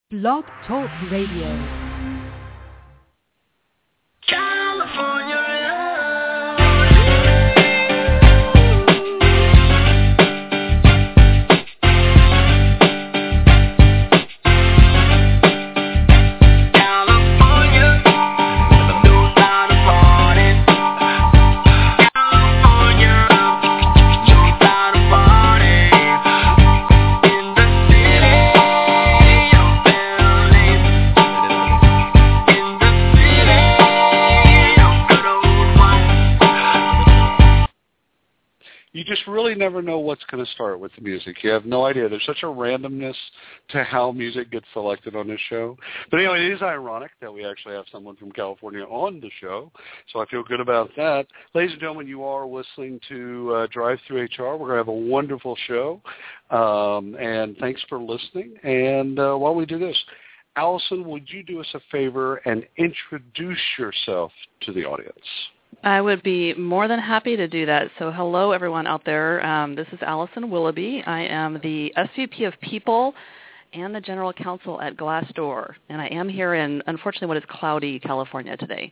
Blog Talk Radio. You just really never know what's going to start with the music. You have no idea. There's such a randomness to how music gets selected on this show. But anyway, it is ironic that we actually have someone from California on the show, so I feel good about that. Ladies and gentlemen, you are listening to Drive Through HR. We're going to have a wonderful show, and thanks for listening. And while we do this, Allison, would you do us a favor and introduce yourself to the audience? I would be more than happy to do that. So hello, everyone out there. This is Allison Willoughby. I am the SVP of People and the General Counsel at Glassdoor, and I am here in, unfortunately, what is cloudy California today.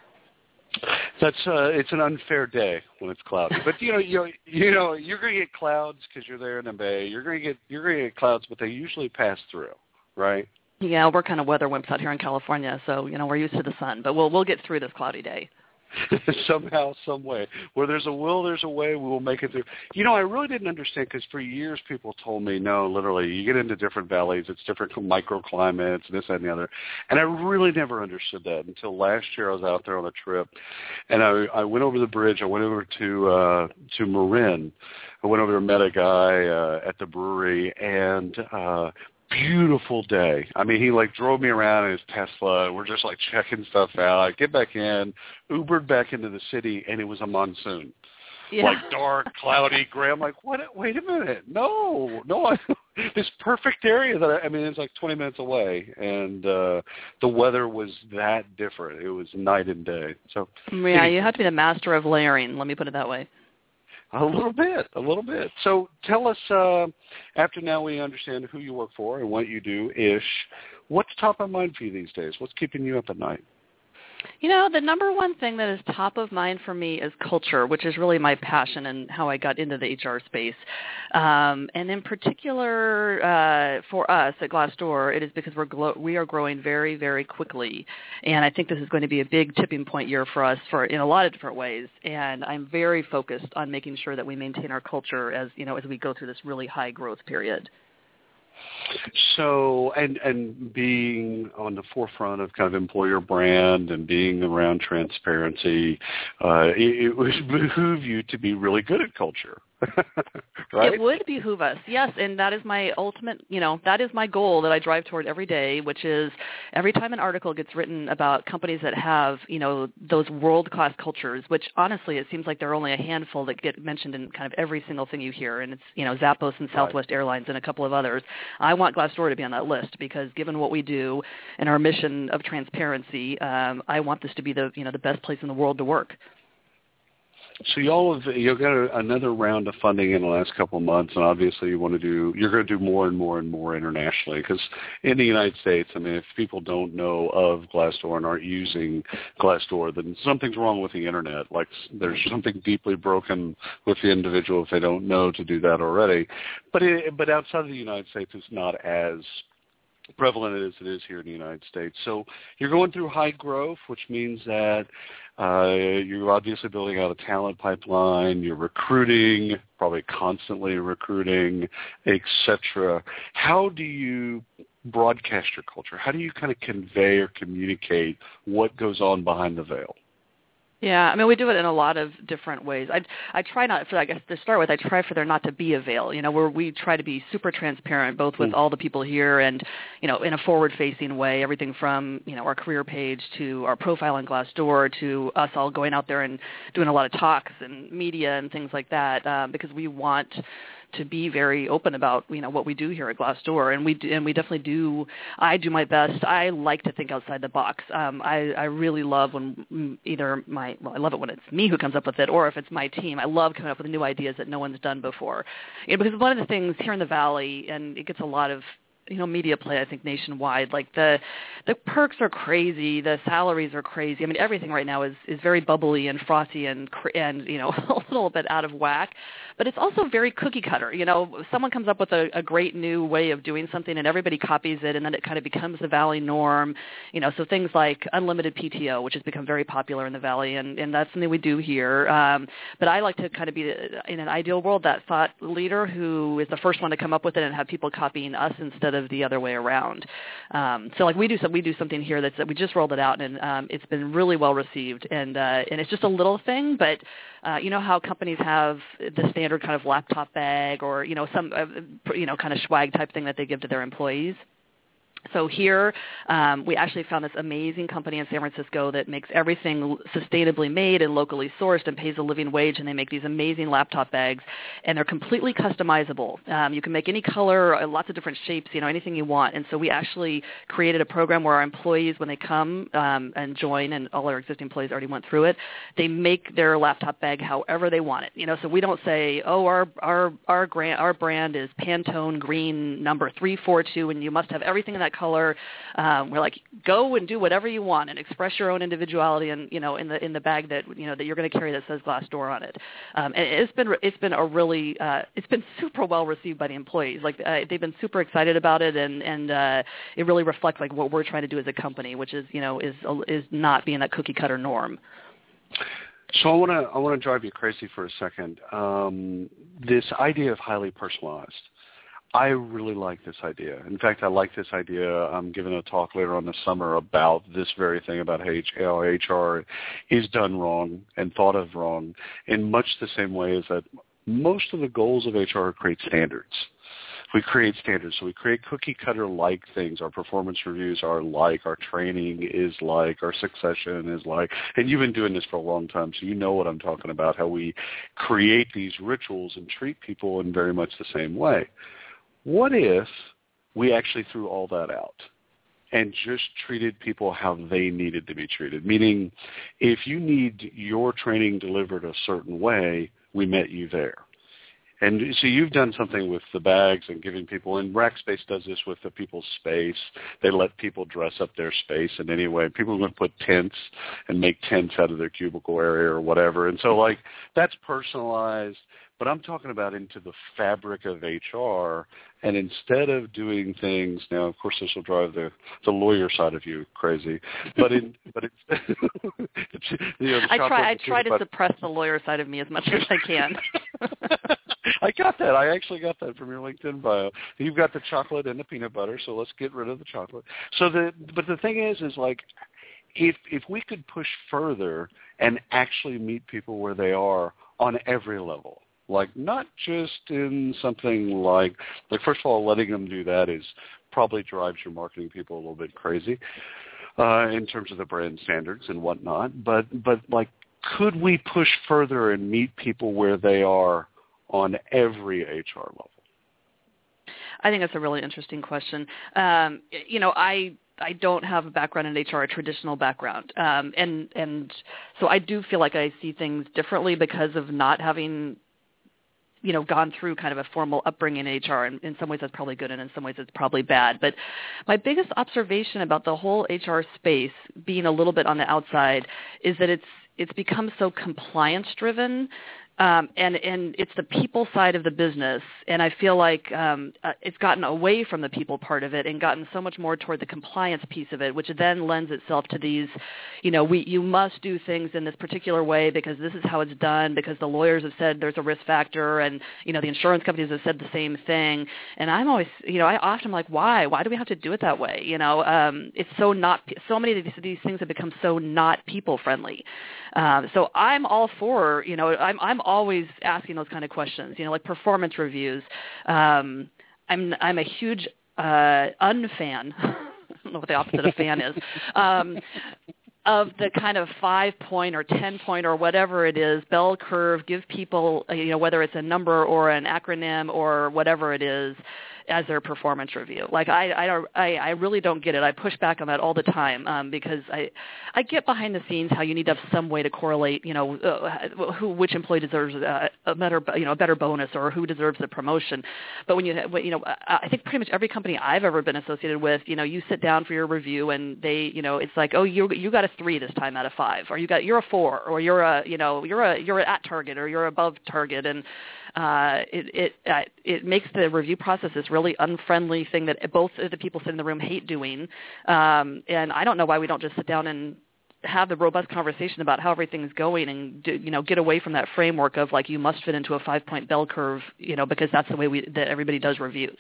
It's an unfair day when it's cloudy, but you're going to get clouds because you're there in the Bay. You're going to get clouds, but they usually pass through, right? Yeah, we're kind of weather wimps out here in California, so we're used to the sun, but we'll get through this cloudy day. Somehow, some way. Where there's a will, there's a way. We will make it through. I really didn't understand because for years people told me, no, literally, you get into different valleys, it's different microclimates, this, that, and the other. And I really never understood that until last year I was out there on a trip, and I went over the bridge. I went over to Marin. I went over and met a guy at the brewery, and beautiful day. I mean, he drove me around in his Tesla. We're just checking stuff out. I get back in, Ubered back into the city, and it was a monsoon. Yeah. Dark, cloudy, gray. I'm like, what? Wait a minute. No. This perfect area it's 20 minutes away, and the weather was that different. It was night and day. So yeah, you have to be the master of layering. Let me put it that way. A little bit. So tell us, after now we understand who you work for and what you do, what's top of mind for you these days? What's keeping you up at night? The number one thing that is top of mind for me is culture, which is really my passion and how I got into the HR space. And in particular, for us at Glassdoor, it is because we are growing very, very quickly. And I think this is going to be a big tipping point year for us in a lot of different ways. And I'm very focused on making sure that we maintain our culture as we go through this really high growth period. So, and being on the forefront of kind of employer brand and being around transparency, it would behoove you to be really good at culture, right? It would behoove us, yes, and that is my ultimate, that is my goal that I drive toward every day, which is every time an article gets written about companies that have, those world-class cultures, which honestly it seems like there are only a handful that get mentioned in kind of every single thing you hear, and it's, Zappos and Southwest Airlines and a couple of others. I want Glassdoor to be on that list because given what we do and our mission of transparency, I want this to be the best place in the world to work. So you got another round of funding in the last couple of months, and obviously you're going to do more and more and more internationally. Because in the United States, if people don't know of Glassdoor and aren't using Glassdoor, then something's wrong with the internet. There's something deeply broken with the individual if they don't know to do that already. But outside of the United States, it's not as prevalent as it is here in the United States. So you're going through high growth, which means that you're obviously building out a talent pipeline, you're recruiting, probably constantly recruiting, etc. How do you broadcast your culture? How do you kind of convey or communicate what goes on behind the veil? Yeah, we do it in a lot of different ways. I try not, to start with, I try for there not to be a veil, where we try to be super transparent, both with all the people here and, in a forward-facing way, everything from, our career page to our profile on Glassdoor to us all going out there and doing a lot of talks and media and things like that, because we want to be very open about what we do here at Glassdoor, and we definitely do. I do my best. I like to think outside the box. I really love when I love it when it's me who comes up with it, or if it's my team. I love coming up with new ideas that no one's done before, because one of the things here in the Valley, and it gets a lot of media play, I think, nationwide. Like the perks are crazy, the salaries are crazy. I mean, everything right now is very bubbly and frothy and a little bit out of whack. But it's also very cookie cutter. Someone comes up with a great new way of doing something, and everybody copies it, and then it kind of becomes the Valley norm. So things like unlimited PTO, which has become very popular in the Valley, and that's something we do here. But I like to kind of be, in an ideal world, that thought leader who is the first one to come up with it and have people copying us instead of the other way around. So like we do something here that we just rolled it out, and it's been really well received, and it's just a little thing, but you know how companies have the standard kind of laptop bag or some kind of swag type thing that they give to their employees. So here, we actually found this amazing company in San Francisco that makes everything sustainably made and locally sourced and pays a living wage, and they make these amazing laptop bags, and they're completely customizable. You can make any color, lots of different shapes, anything you want. And so we actually created a program where our employees, when they come and join, and all our existing employees already went through it, they make their laptop bag however they want it. So we don't say, oh, our brand is Pantone green number 342, and you must have everything in that color. We're like, go and do whatever you want and express your own individuality, and in the bag that that you're going to carry that says Glassdoor on it. And it's been a really it's been super well received by the employees. Like they've been super excited about it, and it really reflects like what we're trying to do as a company, which is is not being that cookie cutter norm. So I want to drive you crazy for a second. This idea of highly personalized. I really like this idea. In fact, I like this idea. I'm giving a talk later on this summer about this very thing, about how HR is done wrong and thought of wrong in much the same way as that most of the goals of HR are create standards. We create standards. So we create cookie-cutter-like things. Our performance reviews are like, our training is like, our succession is like. And you've been doing this for a long time, so you know what I'm talking about, how we create these rituals and treat people in very much the same way. What if we actually threw all that out and just treated people how they needed to be treated? Meaning, if you need your training delivered a certain way, we met you there. And so you've done something with the bags and giving people, and Rackspace does this with the people's space. They let people dress up their space in any way. People are going to put tents and make tents out of their cubicle area or whatever. And so, like, that's personalized. But I'm talking about into the fabric of HR, and instead of doing things, now of course this will drive the lawyer side of you crazy, but it's I try to suppress the lawyer side of me as much as I can. I got that. I actually got that from your LinkedIn bio. You've got the chocolate and the peanut butter, so let's get rid of the chocolate. But the thing is like, if we could push further and actually meet people where they are on every level. Like not just in something like first of all, letting them do that is probably drives your marketing people a little bit crazy in terms of the brand standards and whatnot. But like, could we push further and meet people where they are on every HR level? I think that's a really interesting question. I don't have a background in HR, a traditional background, and so I do feel like I see things differently because of not having gone through kind of a formal upbringing in HR. And in some ways that's probably good, and in some ways it's probably bad. But my biggest observation about the whole HR space, being a little bit on the outside, is that it's become so compliance driven. And it's the people side of the business, and I feel like it's gotten away from the people part of it and gotten so much more toward the compliance piece of it, which then lends itself to these, you must do things in this particular way because this is how it's done, because the lawyers have said there's a risk factor, and the insurance companies have said the same thing. And I'm always, I often am like, why do we have to do it that way? It's so not. So many of these things have become so not people friendly. So I'm all for, I'm always asking those kind of questions, like performance reviews. I'm a huge unfan. I don't know what the opposite of fan is. Of the kind of 5-point or 10-point or whatever it is, bell curve, give people, whether it's a number or an acronym or whatever it is, as their performance review. Like I really don't get it. I push back on that all the time because I get behind the scenes how you need to have some way to correlate, which employee deserves a better bonus or who deserves the promotion. But I think pretty much every company I've ever been associated with, you sit down for your review and they, it's like, oh, you got a 3 this time out of 5, or you're a 4, or you're at target, or you're above target, and it makes the review process this really unfriendly thing that both of the people sitting in the room hate doing. And I don't know why we don't just sit down and have the robust conversation about how everything's going and get away from that framework of like you must fit into a 5-point bell curve, because that's the way that everybody does reviews.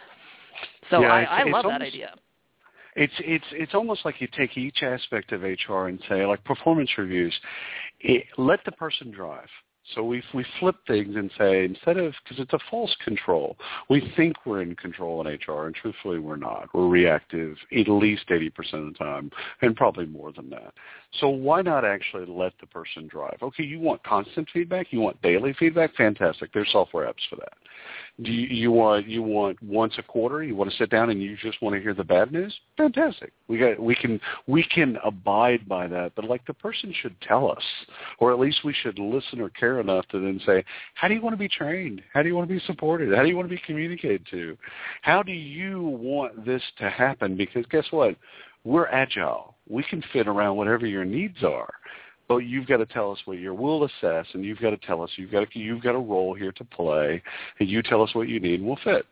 So yeah, I love that idea. It's almost like you take each aspect of HR and say, like performance reviews, let the person drive. So we flip things and say, instead of, because it's a false control, we think we're in control in HR, and truthfully we're not. We're reactive at least 80% of the time, and probably more than that. So why not actually let the person drive? Okay, you want constant feedback? You want daily feedback? Fantastic. There's software apps for that. Do you want once a quarter? You want to sit down and you just want to hear the bad news? Fantastic. We can abide by that, but like the person should tell us, or at least we should listen or care enough to then say, how do you want to be trained? How do you want to be supported? How do you want to be communicated to? How do you want this to happen? Because guess what? We're agile. We can fit around whatever your needs are. But you've got to tell us what we'll assess, and you've got to tell us you've got a role here to play, and you tell us what you need, and we'll fit.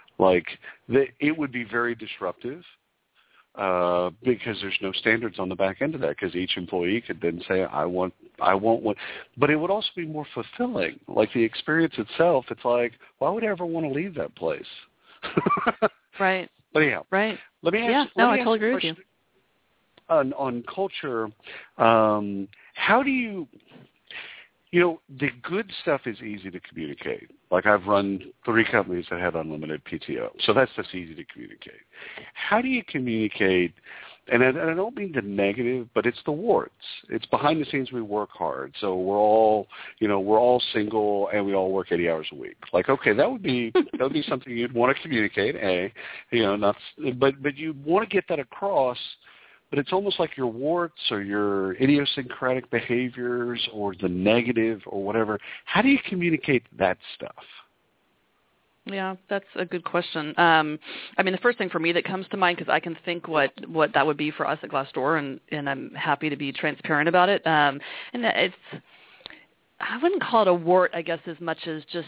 It would be very disruptive because there's no standards on the back end of that. Because each employee could then say, I want one, but it would also be more fulfilling. Like the experience itself, it's like, why would I ever want to leave that place? Right. But anyhow, right. Let me ask. Yeah. No, I totally agree with you. On culture, how do you, the good stuff is easy to communicate. Like I've run 3 companies that had unlimited PTO, so that's just easy to communicate. How do you communicate, and I don't mean the negative, but it's the warts. It's behind the scenes we work hard, so we're all single and we all work 80 hours a week. Like, okay, that would be something you'd want to communicate, but you want to get that across. But it's almost like your warts or your idiosyncratic behaviors or the negative or whatever. How do you communicate that stuff? Yeah, that's a good question. The first thing for me that comes to mind, because I can think what that would be for us at Glassdoor, and I'm happy to be transparent about it. And I wouldn't call it a wart, I guess, as much as just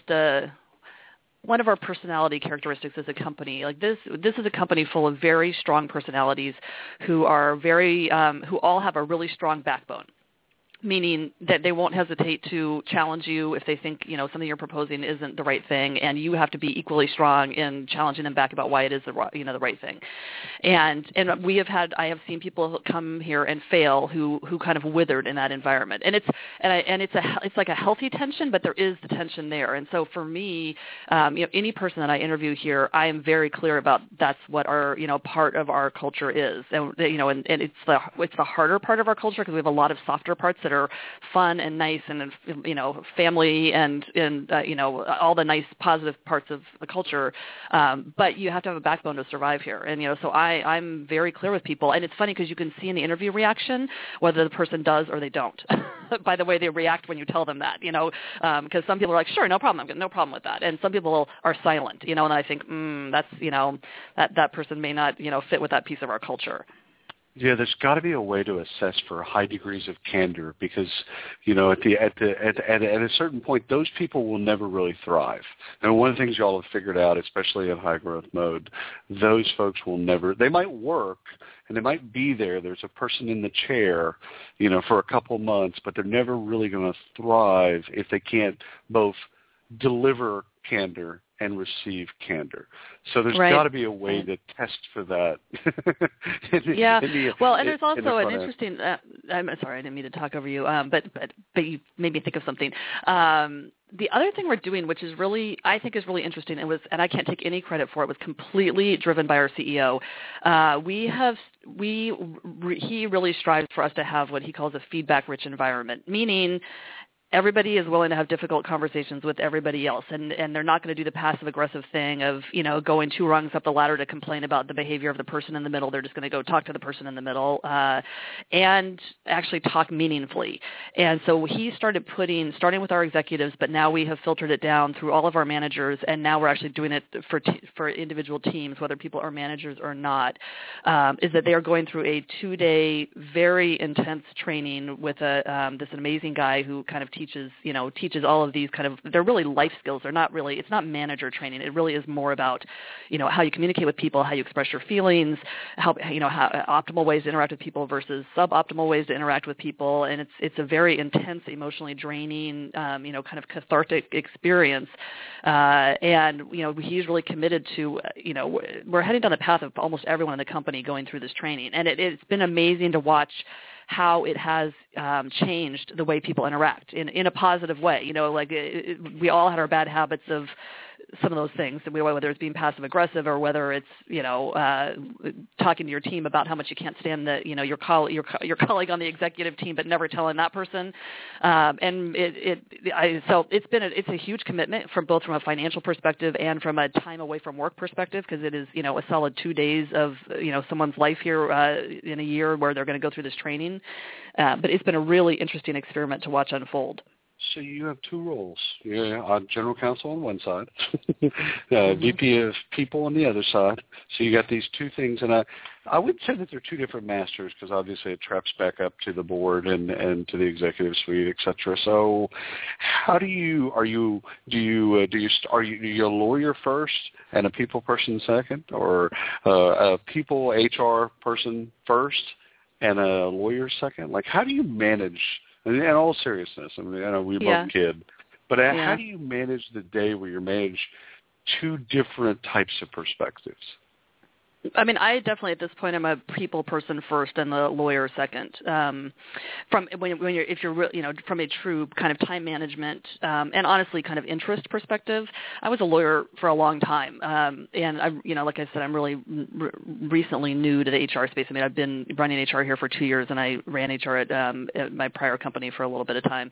one of our personality characteristics as a company. Like this is a company full of very strong personalities who are who all have a really strong backbone. Meaning that they won't hesitate to challenge you if they think, something you're proposing isn't the right thing, and you have to be equally strong in challenging them back about why it is the right thing. And I have seen people come here and fail who kind of withered in that environment. And it's like a healthy tension, but there is the tension there. And so for me, any person that I interview here, I am very clear about that's what our part of our culture is. And and it's the harder part of our culture because we have a lot of softer parts that are fun and nice and family and all the nice positive parts of the culture, but you have to have a backbone to survive here. And so I'm very clear with people, and it's funny because you can see in the interview reaction whether the person does or they don't by the way they react when you tell them that, because some people are like, sure, no problem, I've got no problem with that, and some people are silent, and I think that's that person may not fit with that piece of our culture. Yeah, there's got to be a way to assess for high degrees of candor because, at a certain point, those people will never really thrive. And one of the things y'all have figured out, especially in high growth mode, those folks will never. They might work and they might be there. There's a person in the chair, for a couple months, but they're never really going to thrive if they can't both deliver candor and receive candor. So there's got to be a way to test for that. There's also an interesting. I'm sorry, I didn't mean to talk over you. But you made me think of something. The other thing we're doing, which is I think is really interesting, and I can't take any credit for it, was completely driven by our CEO. He really strives for us to have what he calls a feedback-rich environment, meaning everybody is willing to have difficult conversations with everybody else, and they're not going to do the passive-aggressive thing of, going 2 rungs up the ladder to complain about the behavior of the person in the middle. They're just going to go talk to the person in the middle and actually talk meaningfully. And so he started starting with our executives, but now we have filtered it down through all of our managers, and now we're actually doing it for individual teams, whether people are managers or not, is that they are going through a 2-day, very intense training with this amazing guy who kind of teaches all of these kind of, they're really life skills. It's not manager training. It really is more about, how you communicate with people, how you express your feelings, how optimal ways to interact with people versus suboptimal ways to interact with people. And it's a very intense, emotionally draining, kind of cathartic experience. And he's really committed to, we're heading down the path of almost everyone in the company going through this training. And it's been amazing to watch how it has changed the way people interact in a positive way. We all had our bad habits of some of those things, whether it's being passive aggressive or whether it's talking to your team about how much you can't stand your colleague on the executive team, but never telling that person. So it's a huge commitment from a financial perspective and from a time away from work perspective, because it is a solid 2 days of someone's life here in a year where they're going to go through this training. But it's been a really interesting experiment to watch unfold. So you have 2 roles. You're general counsel on one side, VP of people on the other side. So you got these 2 things, and I would say that they're 2 different masters, because obviously it traps back up to the board and to the executive suite, et cetera. So how are you a lawyer first and a people person second, or a people HR person first and a lawyer second? Like, how do you manage? In all seriousness, I know we both kid, but how do you manage the day where you manage 2 different types of perspectives? I mean, I definitely at this point I'm a people person first and the lawyer second. From from a true kind of time management and honestly kind of interest perspective, I was a lawyer for a long time, and I like I said, I'm really recently new to the HR space. I mean, I've been running HR here for 2 years, and I ran HR at my prior company for a little bit of time.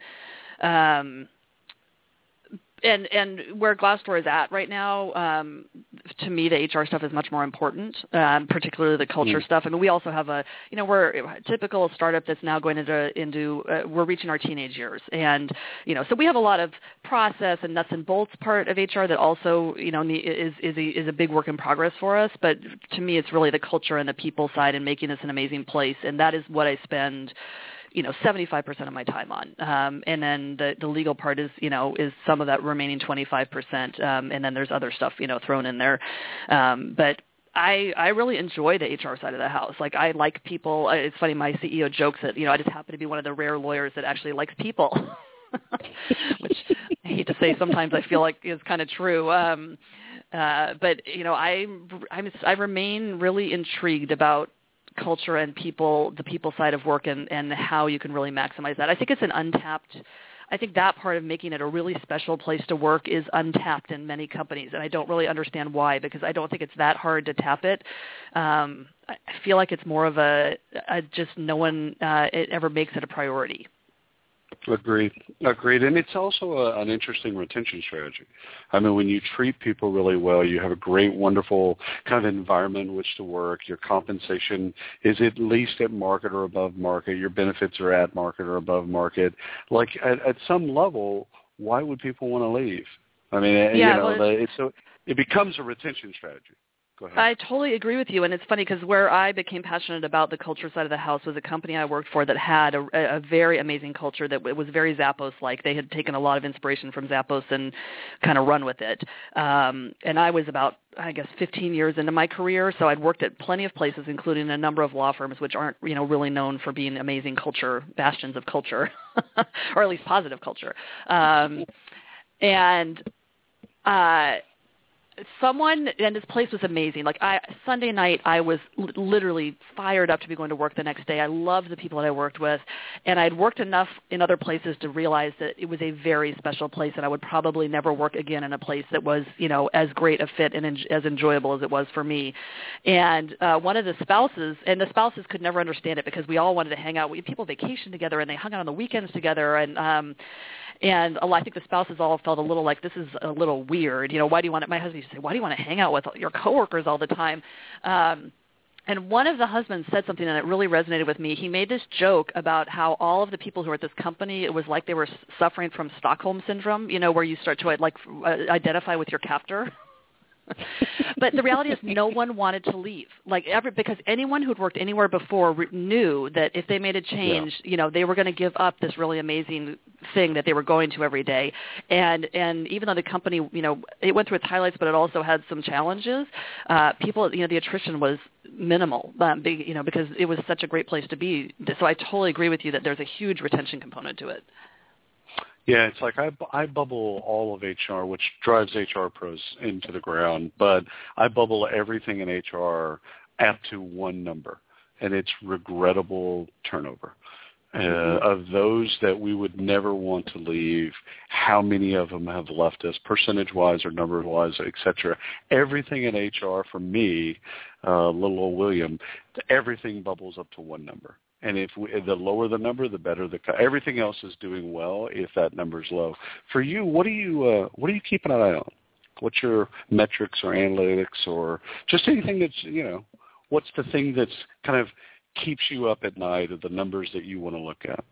And where Glassdoor is at right now, to me, the HR stuff is much more important, particularly the culture stuff. I mean, we also have we're a typical startup that's now going into we're reaching our teenage years. And, so we have a lot of process and nuts and bolts part of HR that also, is a big work in progress for us. But to me, it's really the culture and the people side and making this an amazing place. And that is what I spend 75% of my time on. And then the legal part is some of that remaining 25%. And then there's other stuff, thrown in there. But I really enjoy the HR side of the house. Like, I like people. It's funny, my CEO jokes that, I just happen to be one of the rare lawyers that actually likes people, which I hate to say sometimes I feel like is kind of true. But, I remain really intrigued about culture and people, the people side of work, and how you can really maximize that. I think it's I think that part of making it a really special place to work is untapped in many companies, and I don't really understand why, because I don't think it's that hard to tap it. I feel like it's more of a just no one it ever makes it a priority. Agreed. And it's also an interesting retention strategy. I mean, when you treat people really well, you have a great, wonderful kind of environment in which to work. Your compensation is at least at market or above market. Your benefits are at market or above market. Like, at some level, why would people want to leave? I mean, it becomes a retention strategy. Go ahead. I totally agree with you, and it's funny because where I became passionate about the culture side of the house was a company I worked for that had a very amazing culture that was very Zappos-like. They had taken a lot of inspiration from Zappos and kind of run with it. And I was about, 15 years into my career, so I'd worked at plenty of places, including a number of law firms, which aren't, really known for being amazing culture, bastions of culture, or at least positive culture. someone, and this place was amazing. Like Sunday night, I was literally fired up to be going to work the next day. I loved the people that I worked with, and I'd worked enough in other places to realize that it was a very special place, and I would probably never work again in a place that was, as great a fit and as enjoyable as it was for me. And one of the spouses, and the spouses could never understand it because we all wanted to hang out. People vacationed together, and they hung out on the weekends together, and I think the spouses all felt a little like, this is a little weird. Why do you want to, my husband used to say, why do you want to hang out with your coworkers all the time? And one of the husbands said something and it really resonated with me. He made this joke about how all of the people who were at this company, it was like they were suffering from Stockholm syndrome, where you start to identify with your captor. But the reality is no one wanted to leave, because anyone who'd worked anywhere before knew that if they made a change, they were going to give up this really amazing thing that they were going to every day. And even though the company, it went through its highlights, but it also had some challenges, people, the attrition was minimal, because it was such a great place to be. So I totally agree with you that there's a huge retention component to it. Yeah, it's like I bubble all of HR, which drives HR pros into the ground, but I bubble everything in HR up to one number, and it's regrettable turnover. Of those that we would never want to leave, how many of them have left us, percentage-wise or number-wise, et cetera. Everything in HR, for me, little old William, everything bubbles up to one number. And the lower the number, the better everything else is doing well if that number's low. For you, what are you keeping an eye on? What's your metrics or analytics or just anything that's, what's the thing that's kind of keeps you up at night or the numbers that you want to look at?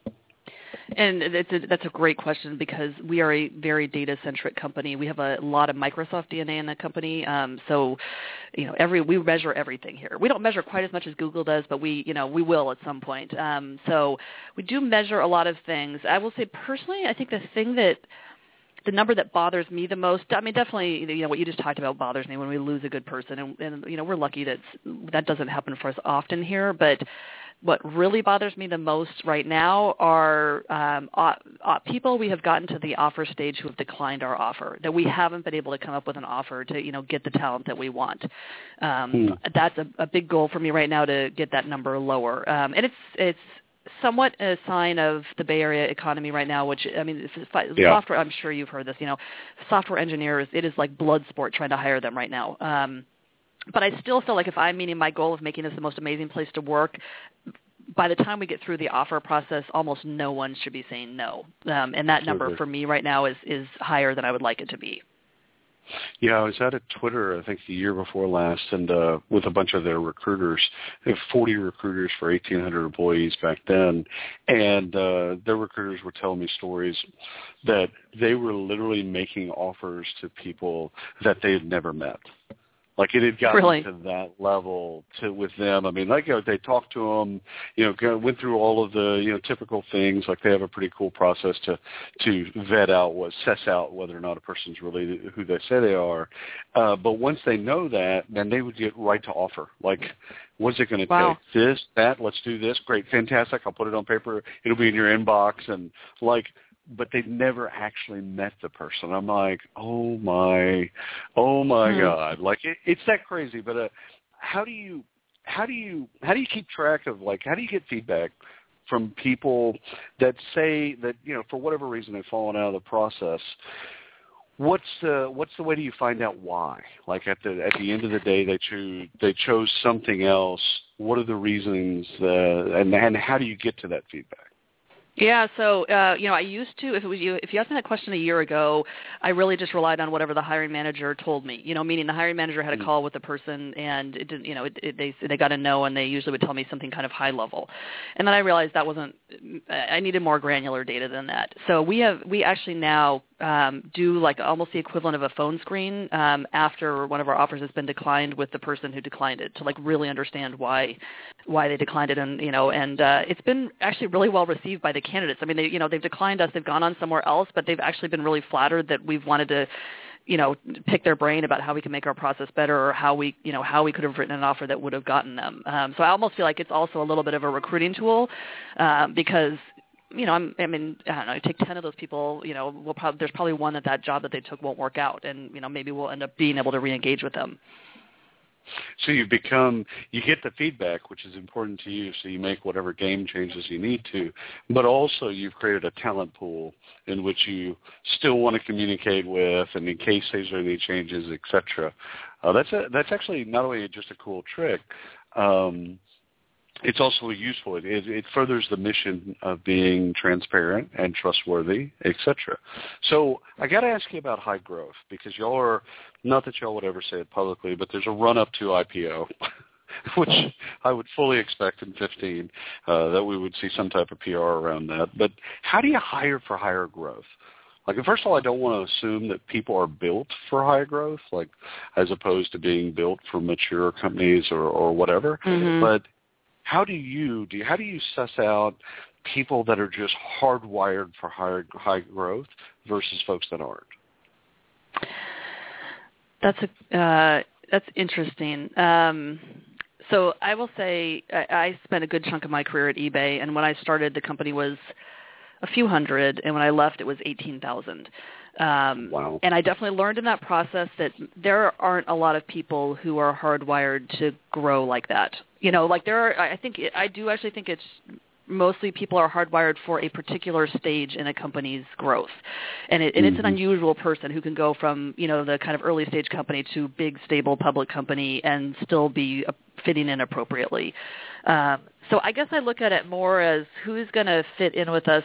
And that's a great question because we are a very data-centric company. We have a lot of Microsoft DNA in the company. So, we measure everything here. We don't measure quite as much as Google does, but we will at some point. So we do measure a lot of things. I will say personally, I think the number that bothers me the most, definitely, what you just talked about bothers me when we lose a good person. And we're lucky that doesn't happen for us often here. But what really bothers me the most right now are people we have gotten to the offer stage who have declined our offer, that we haven't been able to come up with an offer to, get the talent that we want. That's a big goal for me right now to get that number lower. And it's somewhat a sign of the Bay Area economy right now, which, software, I'm sure you've heard this, software engineers, it is like blood sport trying to hire them right now. But I still feel like if I'm meeting my goal of making this the most amazing place to work, by the time we get through the offer process, almost no one should be saying no. And that number for me right now is higher than I would like it to be. Yeah, I was at a Twitter, I think the year before last, and with a bunch of their recruiters. They have 40 recruiters for 1,800 employees back then, and their recruiters were telling me stories that they were literally making offers to people that they had never met. Like it had gotten to that level with them. They talked to them, went through all of the, typical things. Like they have a pretty cool process to vet out suss out whether or not a person's really who they say they are. But once they know that, then they would get right to offer. Like, what's it going to take? This, that, let's do this. Great, fantastic. I'll put it on paper. It'll be in your inbox. And but they've never actually met the person. I'm like, oh my God. Like it's that crazy. But how do you keep track of how do you get feedback from people that say that, for whatever reason they've fallen out of the process? What's the way do you find out why? Like at the end of the day they chose something else. What are the reasons and how do you get to that feedback? Yeah, so I used to. If you asked me that question a year ago, I really just relied on whatever the hiring manager told me. Meaning the hiring manager had a call with the person, and it didn't. They got a no, and they usually would tell me something kind of high level. And then I realized that wasn't. I needed more granular data than that. So we actually now do like almost the equivalent of a phone screen after one of our offers has been declined with the person who declined it to really understand why they declined it, and it's been actually really well received by the candidates. They've declined us, they've gone on somewhere else, but they've actually been really flattered that we've wanted to pick their brain about how we can make our process better or how we could have written an offer that would have gotten them. So I almost feel like it's also a little bit of a recruiting tool because I don't know, take 10 of those people, there's probably one that job that they took won't work out, and, maybe we'll end up being able to re-engage with them. So you get the feedback, which is important to you, so you make whatever game changes you need to, but also you've created a talent pool in which you still want to communicate with, and in case there's any changes, et cetera. That's actually not only just a cool trick, it's also useful. It furthers the mission of being transparent and trustworthy, et cetera. So I got to ask you about high growth, because y'all are, not that y'all would ever say it publicly, but there's a run-up to IPO, which I would fully expect in 2015 that we would see some type of PR around that. But how do you hire for higher growth? Like, first of all, I don't want to assume that people are built for high growth, like as opposed to being built for mature companies or whatever. Mm-hmm. But how do you suss out people that are just hardwired for high growth versus folks that aren't? That's interesting. So I will say I spent a good chunk of my career at eBay, and when I started, the company was a few hundred, and when I left, it was 18,000. Wow. And I definitely learned in that process that there aren't a lot of people who are hardwired to grow like that. I do actually think it's mostly people are hardwired for a particular stage in a company's growth. And it's an unusual person who can go from, the kind of early stage company to big, stable public company and still be fitting in appropriately. So I guess I look at it more as who's going to fit in with us.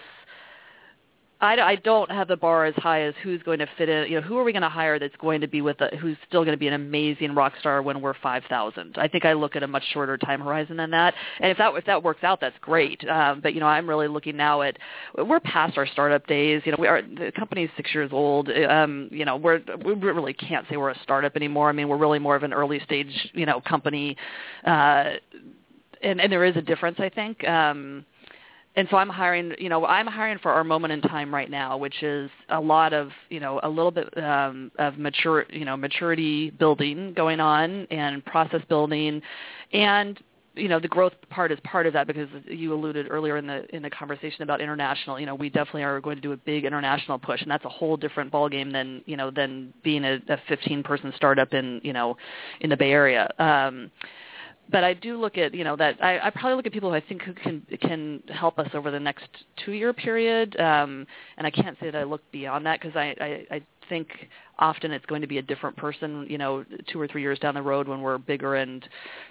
I don't have the bar as high as who's going to fit in. Who are we going to hire that's going to be who's still going to be an amazing rock star when we're 5,000? I think I look at a much shorter time horizon than that. And if that works out, that's great. But I'm really looking now at, we're past our startup days. The company's 6 years old. We really can't say we're a startup anymore. I mean, we're really more of an early stage company. And there is a difference, I think. And so I'm hiring for our moment in time right now, which is a lot of, a little bit of maturity building going on and process building. And, the growth part is part of that, because you alluded earlier in the conversation about international. We definitely are going to do a big international push, and that's a whole different ballgame than being a 15-person startup in the Bay Area. But I do look at, that I probably look at people who I think who can help us over the next 2-year period. And I can't say that I look beyond that, because I think often it's going to be a different person, 2 or 3 years down the road when we're bigger and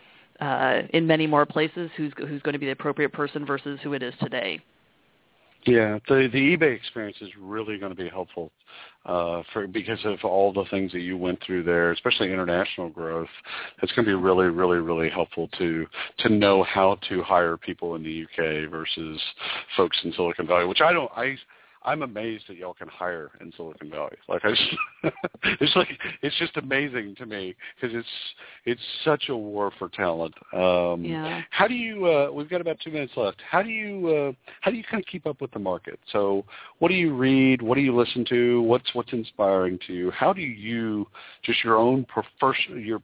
in many more places, who's going to be the appropriate person versus who it is today. Yeah, the eBay experience is really going to be helpful because of all the things that you went through there, especially international growth. It's going to be really, really, really helpful to know how to hire people in the UK versus folks in Silicon Valley, which I'm amazed that y'all can hire in Silicon Valley. It's just amazing to me, because it's such a war for talent. Yeah. How do you? We've got about 2 minutes left. How do you kind of keep up with the market? So, what do you read? What do you listen to? What's inspiring to you? How do you just your own professional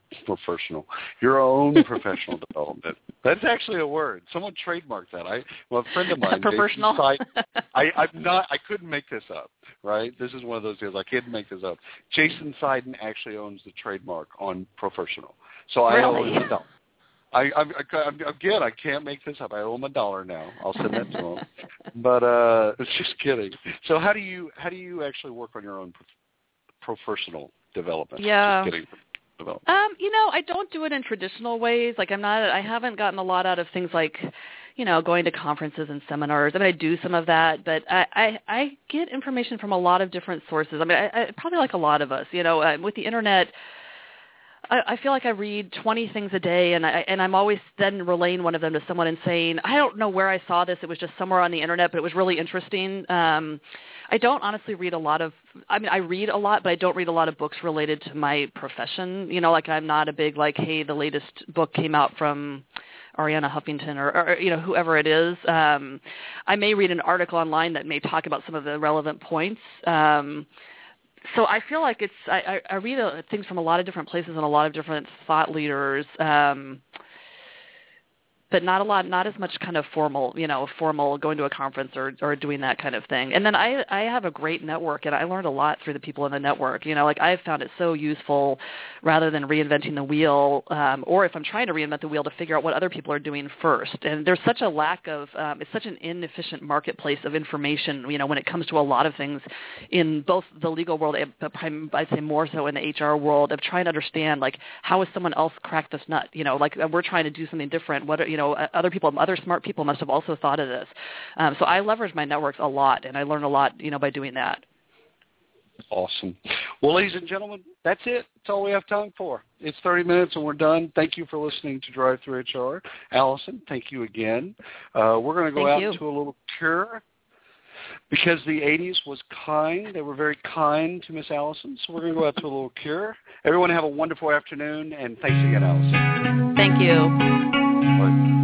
development? That's actually a word. Someone trademarked that. A friend of mine, professional. I couldn't make this up, right? This is one of those deals. I couldn't make this up. Jason Seiden actually owns the trademark on professional. So I owe him $1. Again, I can't make this up. I owe him $1 now. I'll send that to him. But it's just kidding. So how do you actually work on your own professional development? Yeah. Just kidding. I don't do it in traditional ways. I haven't gotten a lot out of things like, going to conferences and seminars. I mean, I do some of that, but I get information from a lot of different sources. I mean, I probably like a lot of us, with the internet, I feel like I read 20 things a day, and I'm always then relaying one of them to someone and saying, I don't know where I saw this. It was just somewhere on the internet, but it was really interesting. I don't honestly read a lot of – I read a lot, but I don't read a lot of books related to my profession. I'm not a big hey, the latest book came out from Arianna Huffington or whoever it is. I may read an article online that may talk about some of the relevant points. So I feel like I read things from a lot of different places and a lot of different thought leaders. But but not as much kind of formal going to a conference or doing that kind of thing. And then I have a great network, and I learned a lot through the people in the network. Like I've found it so useful rather than reinventing the wheel, or if I'm trying to reinvent the wheel, to figure out what other people are doing first. And there's such a lack of, it's such an inefficient marketplace of information, when it comes to a lot of things in both the legal world, but I'd say more so in the HR world, of trying to understand, like, how has someone else cracked this nut? Like we're trying to do something different. What other smart people must have also thought of this. So I leverage my networks a lot, and I learn a lot, by doing that. Awesome. Well, ladies and gentlemen, that's it. That's all we have time for. It's 30 minutes and we're done. Thank you for listening to Drive Through HR. Allison, thank you again. We're going to go out to a little cure because the 80s was kind. They were very kind to Miss Allison. So we're going to go out to a little cure. Everyone have a wonderful afternoon, and thanks again, Allison. Thank you. Bye.